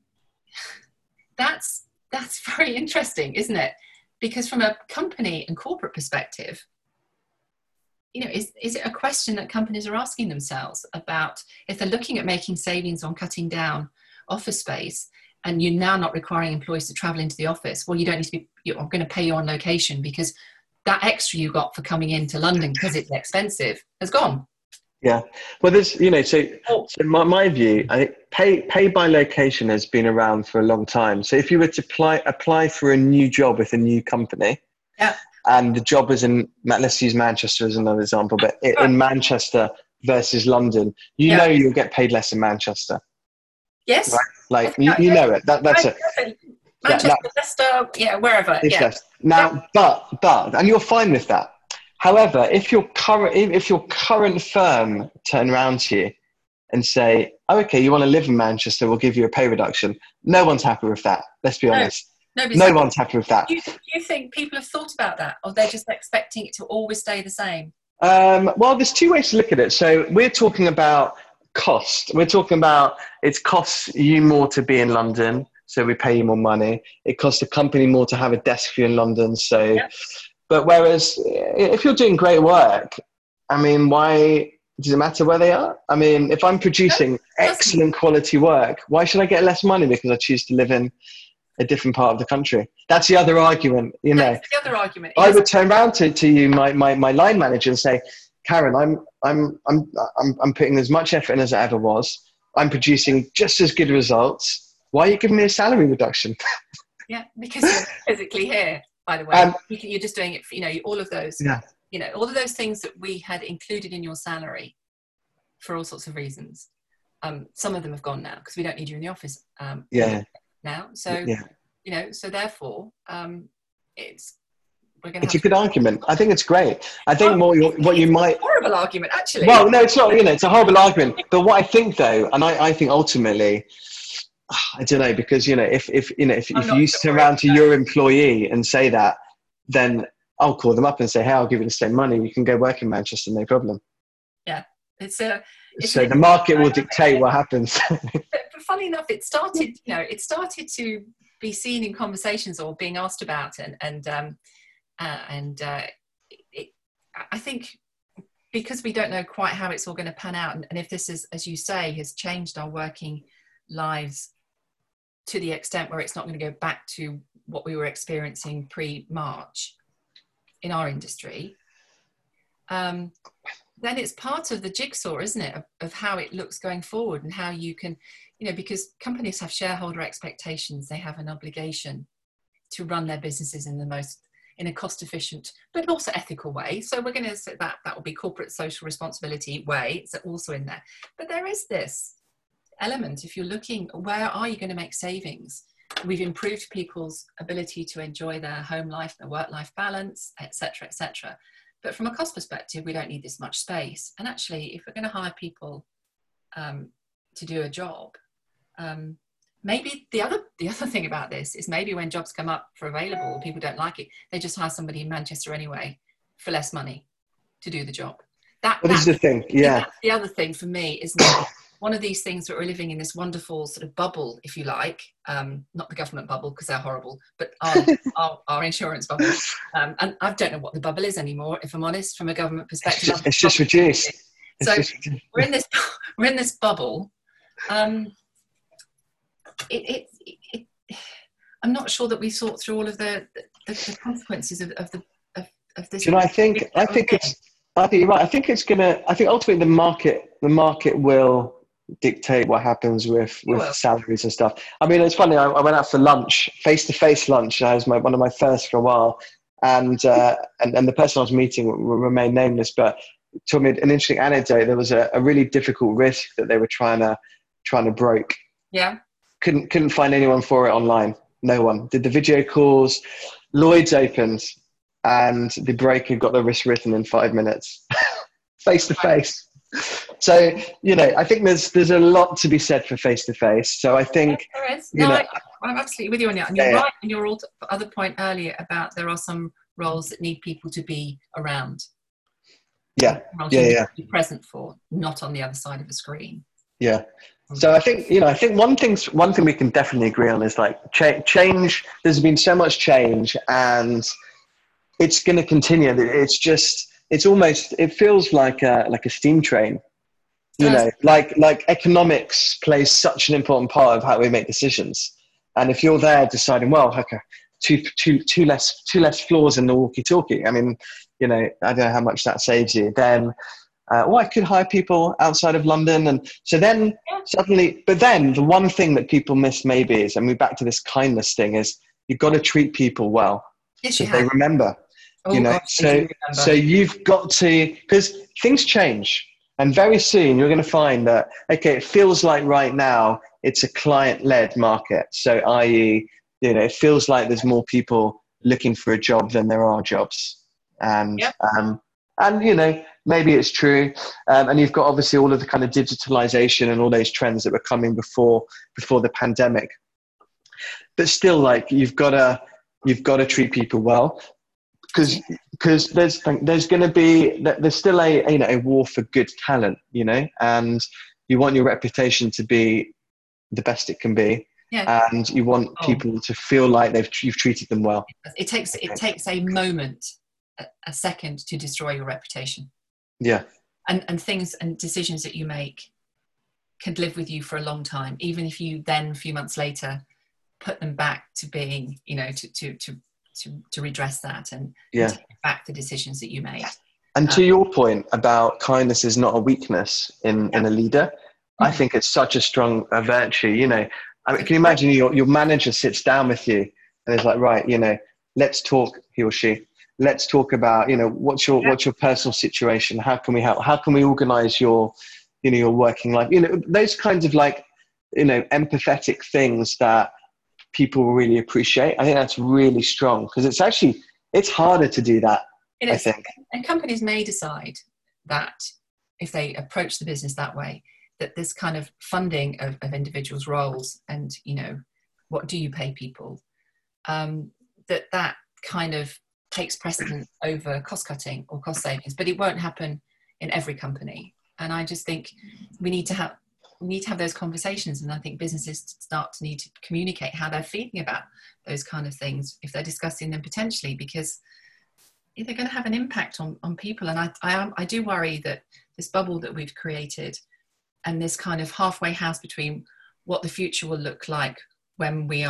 that's very interesting, isn't it? Because from a company and corporate perspective, is it a question that companies are asking themselves about if they're looking at making savings on cutting down office space, and you're now not requiring employees to travel into the office? Well, you don't need to be, you're going to pay you on location, because that extra you got for coming into London because it's expensive has gone. Yeah. Well, there's, so my view, I think pay by location has been around for a long time. So if you were to apply for a new job with a new company, and the job is let's use Manchester as another example, but in Manchester versus London, you'll get paid less in Manchester. Yes. Right? You know it. That's it. Manchester, Leicester, wherever. Now, but, and you're fine with that. However, if your current firm turn around to you and say, oh, okay, you want to live in Manchester, we'll give you a pay reduction. No one's happy with that. Let's be honest. No one's happy with that. Do you think people have thought about that, or they're just expecting it to always stay the same? Well, there's two ways to look at it. So we're talking about cost. We're talking about it costs you more to be in London, so we pay you more money. It costs the company more to have a desk for you in London. So, but whereas if you're doing great work, why Does it matter where they are? I mean, if I'm producing excellent quality work, why should I get less money because I choose to live in a different part of the country? That's the other argument, you know. That's the other argument. I would turn around to you, my line manager, and say, Karen, I'm putting as much effort in as I ever was. I'm producing just as good results. Why are you giving me a salary reduction? Yeah, because you're physically here, by the way. You're just doing it for, all of those, all of those things that we had included in your salary for all sorts of reasons. Some of them have gone now because we don't need you in the office now. So, so therefore, it's a good argument. I think it's great. I think what you might... horrible argument, actually. Well, no, it's not, it's a horrible argument. But what I think, though, and I think ultimately, I don't know, because, if you sit around to your employee and say that, then I'll call them up and say, hey, I'll give you the same money. You can go work in Manchester, no problem. Yeah. So the market will dictate what happens. But funny enough, it started to be seen in conversations or being asked about, I think because we don't know quite how it's all going to pan out, and if this is, as you say, has changed our working lives to the extent where it's not going to go back to what we were experiencing pre-March in our industry, then it's part of the jigsaw, isn't it, of how it looks going forward, and how you can, because companies have shareholder expectations, they have an obligation to run their businesses in a cost efficient but also ethical way. So we're going to say that will be corporate social responsibility way. It's also in there. But there is this element, if you're looking, where are you going to make savings? We've improved people's ability to enjoy their home life, their work-life balance, etc., etc. But from a cost perspective, we don't need this much space. And actually, if we're going to hire people to do a job, maybe the other thing about this is maybe when jobs come up for available, people don't like it, they just hire somebody in Manchester anyway for less money to do the job. That is the thing, yeah. That's the other thing for me is that one of these things that we're living in this wonderful sort of bubble, if you like, not the government bubble because they're horrible, but our insurance bubble. And I don't know what the bubble is anymore, if I'm honest, from a government perspective. It's just reduced. We're in this bubble. I'm not sure that we thought through all of the consequences of this. I think you're right. I think ultimately the market will dictate what happens with salaries and stuff. I mean, it's funny. I went out for lunch, face-to-face lunch. I was one of my first for a while, and the person I was meeting will remain nameless, but told me an interesting anecdote. There was a really difficult risk that they were trying to broke. Yeah. Couldn't find anyone for it online. No one did the video calls. Lloyd's opened, and the broker got the risk written in 5 minutes, face to face. So I think there's a lot to be said for face to face. So I think I'm absolutely with you on that. And you're right in your other point earlier about there are some roles that need people to be around. Yeah. Be present for, not on the other side of a screen. Yeah. So I think one thing we can definitely agree on is like change. There's been so much change, and it's going to continue. It feels like a steam train. Like economics plays such an important part of how we make decisions. And if you're there deciding, well, okay, two less floors in the walkie-talkie. I mean, I don't know how much that saves you. Then. I could hire people outside of London. And so then suddenly, but then the one thing that people miss maybe is, and we're back to this kindness thing, is you've got to treat people well. Yes, so they remember, so you've got to, because things change, and very soon you're going to find that, okay, it feels like right now it's a client-led market. So i.e., it feels like there's more people looking for a job than there are jobs. And maybe it's true. And you've got obviously all of the kind of digitalization and all those trends that were coming before the pandemic. But still, like, you've got to treat people well, because there's going to be, there's still a war for good talent, and you want your reputation to be the best it can be. Yeah. And you want people to feel like you've treated them well. It takes a moment, a second, to destroy your reputation. Yeah. and things and decisions that you make can live with you for a long time, even if you then a few months later put them back to being, you know, to redress that and take back the decisions that you made. And to your point about kindness is not a weakness in a leader, I think it's such a strong virtue. You know, I mean, can you imagine your manager sits down with you and is like, right, you know, let's talk, he or she. Let's talk about, you know, what's your personal situation? How can we help? How can we organize your, you know, your working life? You know, those kinds of like, you know, empathetic things that people really appreciate. I think that's really strong because it's harder to do that. I think. And companies may decide that if they approach the business that way, that this kind of funding of individuals' roles and, you know, what do you pay people, that kind of takes precedence over cost cutting or cost savings, but it won't happen in every company. And I just think we need to have those conversations. And I think businesses need to communicate how they're feeling about those kind of things if they're discussing them potentially, because they're going to have an impact on people. And I do worry that this bubble that we've created and this kind of halfway house between what the future will look like when we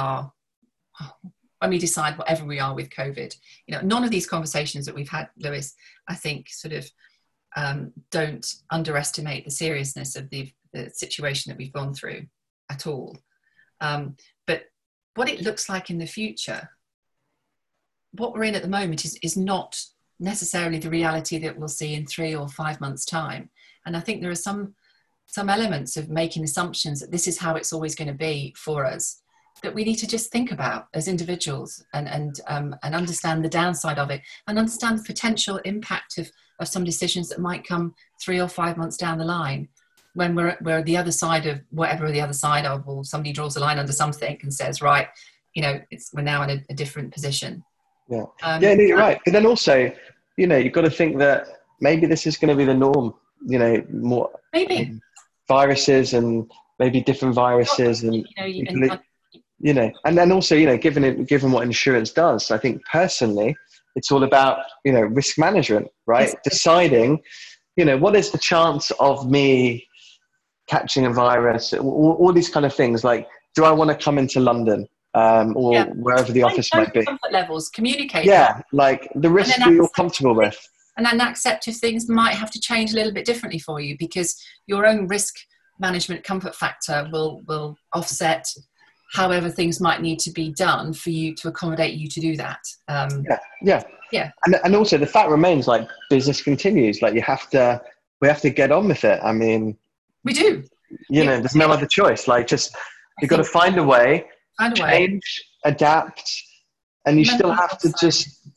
decide whatever we are with COVID. You know, none of these conversations that we've had, Lewis, I think sort of don't underestimate the seriousness of the situation that we've gone through at all. But what it looks like in the future, what we're in at the moment is not necessarily the reality that we'll see in 3 or 5 months' time. And I think there are some elements of making assumptions that this is how it's always going to be for us that we need to just think about as individuals and understand the downside of it and understand the potential impact of some decisions that might come 3 or 5 months down the line when we're the other side of whatever the other side of, or somebody draws a line under something and says, right, you know, we're now in a different position. Yeah, you're right. But then also, you know, you've got to think that maybe this is going to be the norm, you know, more viruses and maybe different viruses and, you know, and then also, you know, given what insurance does, I think personally, it's all about, you know, risk management, right? Yes. Deciding, you know, what is the chance of me catching a virus, all these kind of things. Like, do I want to come into London? Or wherever the office might be. Comfort levels, communicate. Yeah, like the risk that you're comfortable with. And then accept if things might have to change a little bit differently for you, because your own risk management comfort factor will offset however things might need to be done for you to accommodate you to do that. Yeah. And also the fact remains, like, business continues. Like, we have to get on with it. I mean, we do. You know, there's no other choice. Like, you've got to find a way. Change, adapt, and you still have to just,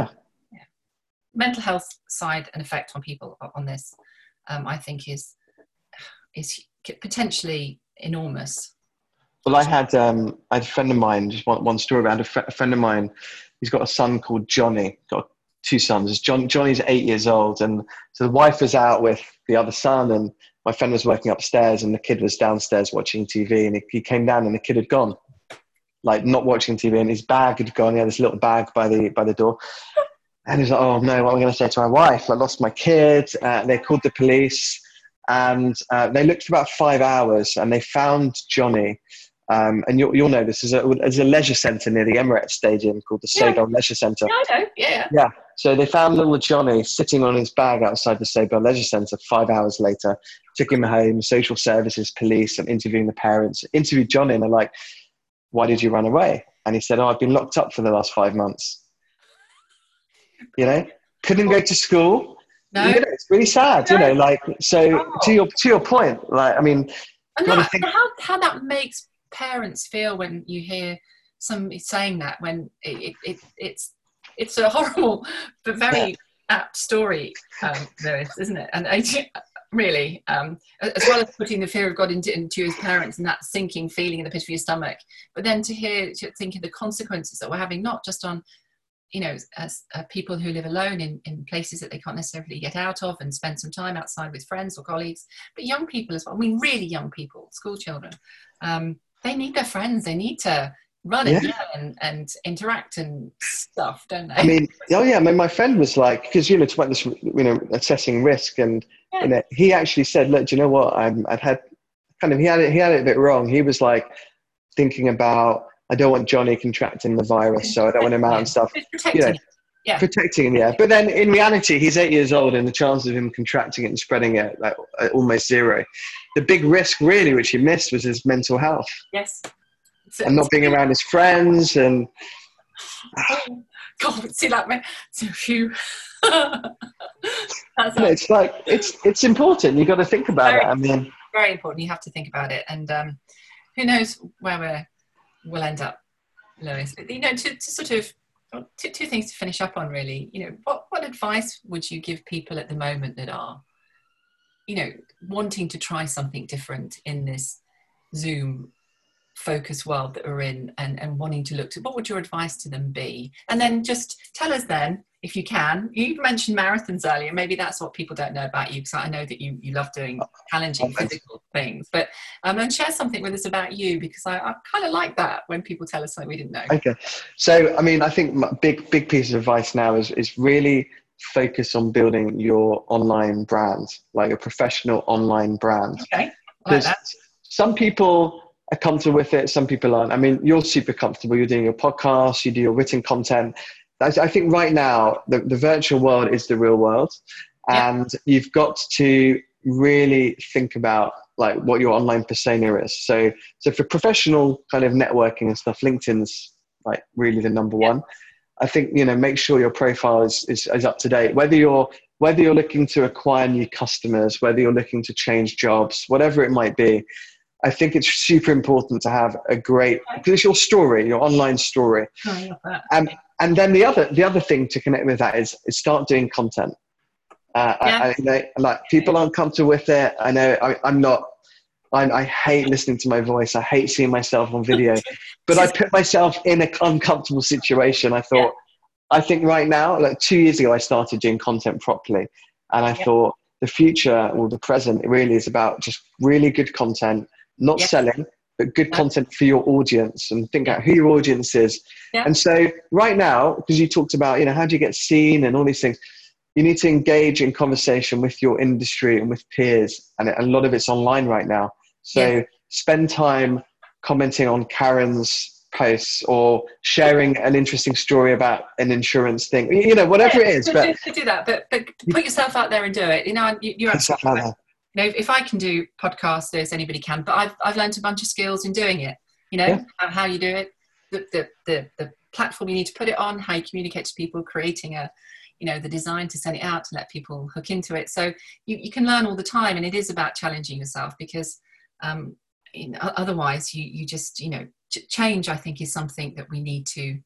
Mental health side and effect on people on this, I think is potentially enormous. Well, I had a friend of mine, just one story around a friend of mine. He's got a son called Johnny, got 2 sons. Johnny's 8 years old. And so the wife was out with the other son, and my friend was working upstairs, and the kid was downstairs watching TV, and he came down and the kid had gone. Like, not watching TV, and his bag had gone. He had this little bag by the door. And he's like, oh no, what am I going to say to my wife? I lost my kid. They called the police, and they looked for about 5 hours, and they found Johnny. And you'll know this is a leisure centre near the Emirates Stadium called the Seagull Leisure Centre. Yeah, I know. Yeah. So they found little Johnny sitting on his bag outside the Seagull Leisure Centre 5 hours later, took him home, social services, police, and interviewing the parents, interviewed Johnny, and they're like, why did you run away? And he said, I've been locked up for the last 5 months. You know, couldn't go to school. No. You know, it's really sad, you know, like, so to your point, like, I mean, how that makes parents feel when you hear somebody saying that, when it's a horrible but very apt story, Lewis, isn't it? And really, as well as putting the fear of God into his parents and that sinking feeling in the pit of your stomach, but then to think of the consequences that we're having, not just on, you know, as people who live alone in places that they can't necessarily get out of and spend some time outside with friends or colleagues, but young people as well. I mean, really young people, school children. They need their friends. They need to run Yeah. and learn and interact and stuff, don't they? I mean, oh yeah, I mean, my friend was like, because, to about this, assessing risk, and Yeah. he actually said, look, do you know what? I'd had kind of, he had it a bit wrong. He was like thinking about, I don't want Johnny contracting the virus, so I don't want him out and stuff. It's protecting it. Yeah. Protecting him, yeah. But then in reality, he's 8 years old, and the chance of him contracting it and spreading it like almost zero. The big risk, really, which he missed, was his mental health. Yes. And not being around his friends, and oh God, see that man? So phew. It's like it's important. You've got to think about it. I mean, very important. You have to think about it, and who knows where we'll end up, Lewis? But, to sort of two things to finish up on, really. What advice would you give people at the moment that are, wanting to try something different in this Zoom focus world that we're in, and wanting to look to, what would your advice to them be? And then just tell us then, if you can, you mentioned marathons earlier, maybe that's what people don't know about you, because I know that you love doing challenging physical things, but and share something with us about you, because I kind of like that when people tell us something we didn't know. Okay, so I mean, I think my big piece of advice now is really focus on building your online brand, like a professional online brand. Okay, I like that. Some people are comfortable with it, some people aren't. I mean, you're super comfortable. You're doing your podcast, you do your written content. I think right now, the virtual world is the real world. And you've got to really think about like what your online persona is. So for professional kind of networking and stuff, LinkedIn's like really the number one. I think, make sure your profile is up to date. Whether you're looking to acquire new customers, whether you're looking to change jobs, whatever it might be, I think it's super important to have a great, because it's your story, your online story. And then the other thing to connect with that is start doing content. Like people aren't comfortable with it. I know I'm not. I hate listening to my voice. I hate seeing myself on video. But I put myself in an uncomfortable situation. I thought, I think right now, like 2 years ago, I started doing content properly, and I thought the future or the present really is about just really good content. Not selling, but good content for your audience, and think out who your audience is. Yeah. And so right now, because you talked about, how do you get seen and all these things, you need to engage in conversation with your industry and with peers. And a lot of it's online right now. So spend time commenting on Karen's posts or sharing an interesting story about an insurance thing, whatever it is. But do that, but put yourself out there and do it. You're absolutely right. If I can do podcasts, there's anybody can. But I've learned a bunch of skills in doing it. How you do it, the platform you need to put it on, how you communicate to people, creating the design to send it out to let people hook into it. So you can learn all the time, and it is about challenging yourself, because otherwise you just change. I think is something that we need to.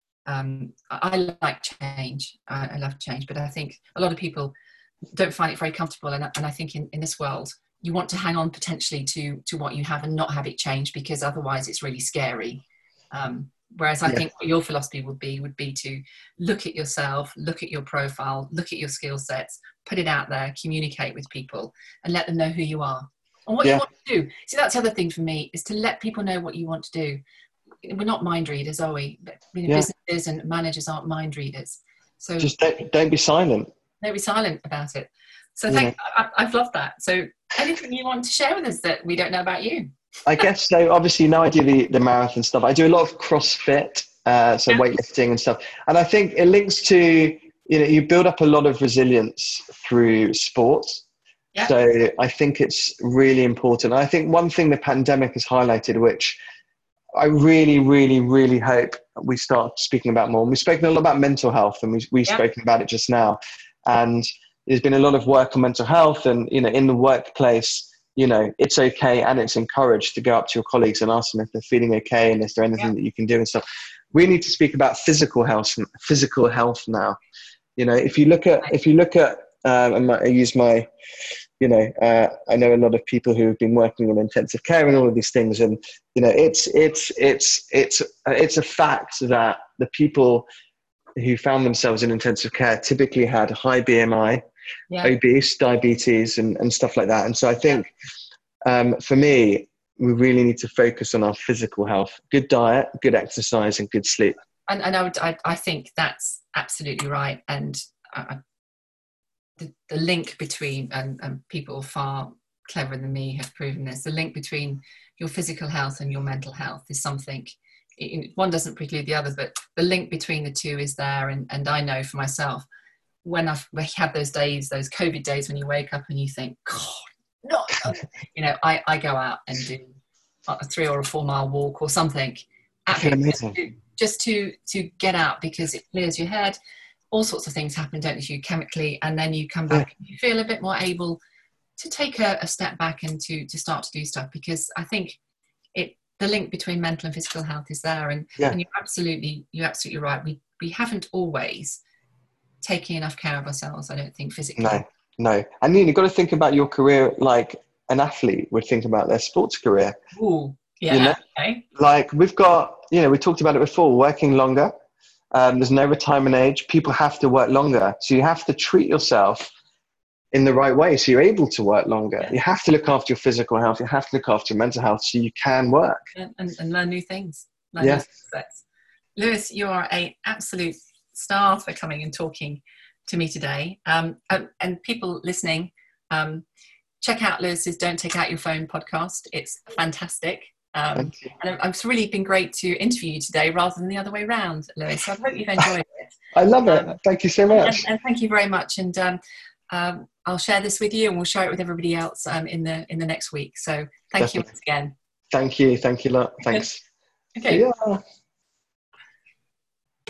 I like change. I love change, but I think a lot of people don't find it very comfortable, and I think in this world you want to hang on potentially to what you have and not have it change, because otherwise it's really scary. Whereas I think what your philosophy would be to look at yourself, look at your profile, look at your skill sets, put it out there, communicate with people, and let them know who you are and what you want to do. See, that's the other thing for me, is to let people know what you want to do. We're not mind readers, are we? Businesses and managers aren't mind readers. So just don't be silent. Don't be silent about it. So I've loved that. So anything you want to share with us that we don't know about you? I guess so. Obviously now I do the marathon stuff. I do a lot of CrossFit, so weightlifting and stuff. And I think it links to, you build up a lot of resilience through sports. Yeah. So I think it's really important. I think one thing the pandemic has highlighted, which I really, really, really hope we start speaking about more. And we've spoken a lot about mental health, and we've spoken about it just now. And there's been a lot of work on mental health, and, in the workplace, it's okay and it's encouraged to go up to your colleagues and ask them if they're feeling okay and is there anything that you can do and stuff. We need to speak about physical health now. If you look at, I use my, I know a lot of people who have been working in intensive care and all of these things. And, it's a fact that the people who found themselves in intensive care typically had high BMI, obese, diabetes, and stuff like that. And so I think, for me, we really need to focus on our physical health, good diet, good exercise, and good sleep. And I think that's absolutely right. And the link between, and people far cleverer than me have proven this, the link between your physical health and your mental health is something, one doesn't preclude the other, but the link between the two is there. And I know for myself, when we have those days, those COVID days, when you wake up and you think, God, no, I go out and do a 3 or a 4 mile walk or something, just to get out, because it clears your head. All sorts of things happen, don't you, chemically, and then you come back and you feel a bit more able to take a step back and to start to do stuff, because I think the link between mental and physical health is there. And you're absolutely right. We haven't always taken enough care of ourselves, I don't think, physically. No. And you've got to think about your career like an athlete would think about their sports career. Ooh, yeah. Okay. Like we've got, we talked about it before, working longer. There's no retirement age. People have to work longer. So you have to treat yourself in the right way so you're able to work longer. Yeah. You have to look after your physical health. You have to look after your mental health so you can work. And learn new things. New aspects. Lewis, you are an absolute star for coming and talking to me today. And people listening, check out Lewis's Don't Take Out Your Phone podcast. It's fantastic. And it's really been great to interview you today rather than the other way around, Lewis. So I hope you've enjoyed it. I love it. Thank you so much. And thank you very much. And I'll share this with you, and we'll share it with everybody else in the next week. So thank you once again. Thank you a lot. Thanks. Okay. Yeah.